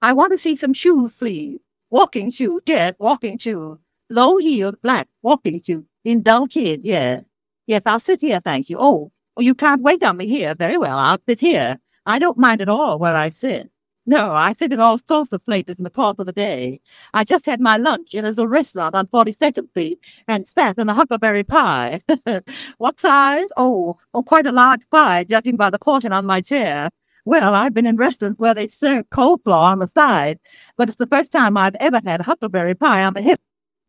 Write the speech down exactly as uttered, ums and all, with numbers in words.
I want to see some shoes, please. Walking shoe, yes, walking shoe. Low heel, black, walking shoe. Indulged, yeah. Yes, I'll sit here, thank you. Oh, well, you can't wait on me here. Very well, I'll sit here. I don't mind at all where I sit. No, I sit in all sorts of places in the course of the day. I just had my lunch, and there's a restaurant on forty-second Street, and spat in a huckleberry pie. What size? Oh, oh, quite a large pie, judging by the portion on my chair. Well, I've been in restaurants where they serve coleslaw on the side, but it's the first time I've ever had huckleberry pie on the hip.